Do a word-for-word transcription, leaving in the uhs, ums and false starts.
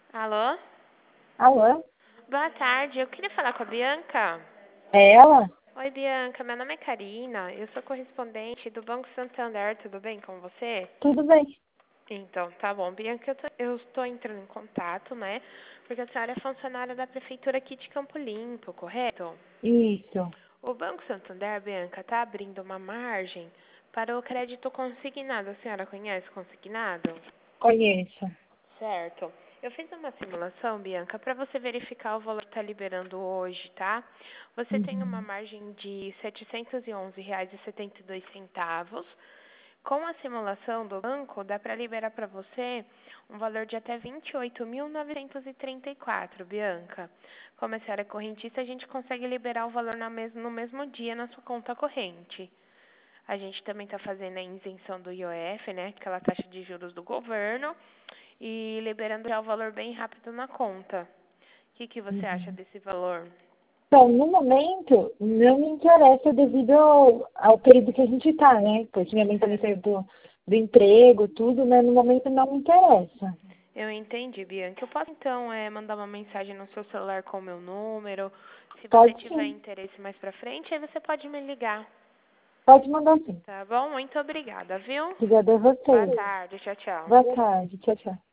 Alô? Alô? Boa tarde, eu queria falar com a Bianca. É ela? Oi, Bianca, meu nome é Karina, eu sou correspondente do Banco Santander, tudo bem com você? Tudo bem. Então, tá bom. Bianca, eu, tô, eu estou entrando em contato, né? Porque a senhora é funcionária da Prefeitura aqui de Campo Limpo, correto? Isso. O Banco Santander, Bianca, está abrindo uma margem para o crédito consignado. A senhora conhece consignado? Conheço. Certo. Eu fiz uma simulação, Bianca, para você verificar o valor que está liberando hoje, tá? Você tem uma Uhum. margem de setecentos e onze reais e setenta e dois centavos. Com a simulação do banco, dá para liberar para você um valor de até vinte e oito mil novecentos e trinta e quatro, Bianca. Como a senhora é correntista, a gente consegue liberar o valor na mes- no mesmo dia na sua conta corrente. A gente também está fazendo a isenção do I O F, né, aquela taxa de juros do governo, e liberando já o valor bem rápido na conta. O que, que você acha Uhum. desse valor? Então, no momento, não me interessa devido ao, ao período que a gente está, né? Porque minha mãe também Certo. saiu do, do emprego, tudo, né? No momento não me interessa. Eu entendi, Bianca. Eu posso, então, é, mandar uma mensagem no seu celular com o meu número. Se você Pode tiver sim. interesse mais pra frente, aí você pode me ligar. Pode mandar sim. Tá bom? Muito obrigada, viu? Obrigada a Boa você. tarde. Tchau, tchau. Boa tarde. Tchau, tchau.